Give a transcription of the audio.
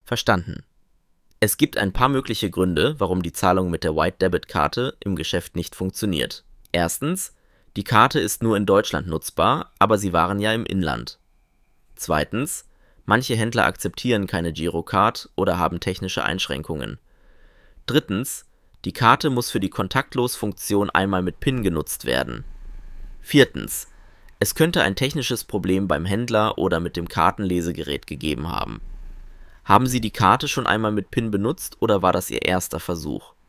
Verstanden. Es gibt ein paar mögliche Gründe, warum die Zahlung mit der White-Debit-Karte im Geschäft nicht funktioniert. Erstens, die Karte ist nur in Deutschland nutzbar, aber Sie waren ja im Inland. Zweitens, manche Händler akzeptieren keine Girocard oder haben technische Einschränkungen. Drittens, die Karte muss für die Kontaktlos-Funktion einmal mit PIN genutzt werden. Viertens, es könnte ein technisches Problem beim Händler oder mit dem Kartenlesegerät gegeben haben. Haben Sie die Karte schon einmal mit PIN benutzt oder war das Ihr erster Versuch?